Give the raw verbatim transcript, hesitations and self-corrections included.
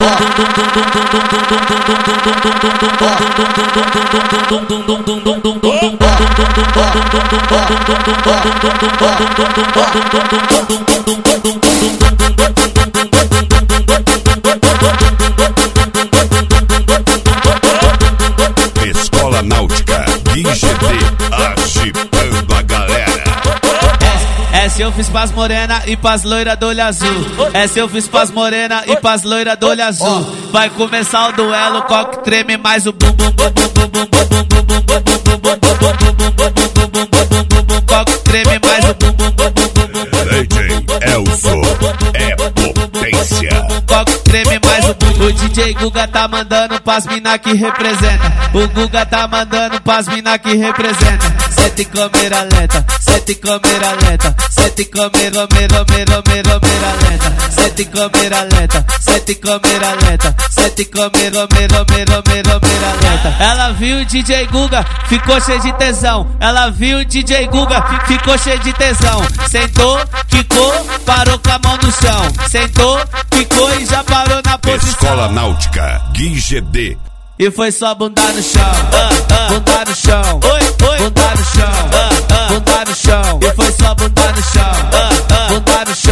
Escola Náutica I G D, agitando a galera. Essa eu fiz pras morena e pras loira do olho azul. Essa eu fiz pras morena e pras loira do olho azul. Vai começar o duelo, qual que treme mais o bum bum bum bum bum bum bum bum bum bum bum bum bum bum. Qual que treme mais o bum bum bum bum bum bum. D J Elson é potência. Qual que treme mais o bum. O D J Guga tá mandando pras mina que representa. O Guga tá mandando pras mina que representa. Sete câmera lenta, sete câmera lenta, sete câmera, mera, mera, mera, mera lenta. Sete câmera lenta, sete câmera lenta, sete câmera, mera, mera, mera, mera lenta. Ela viu o D J Guga, ficou cheio de tesão. Ela viu o D J Guga, ficou cheio de tesão. Sentou, quicou, parou com a mão no chão. Sentou, quicou e já parou na posição. Escola Náutica I G D. E foi só bunda no chão, uh, uh, bunda no chão, oi, oi, bunda no chão, uh, uh, bunda no chão. E foi só bunda no chão, uh, uh, bunda no chão.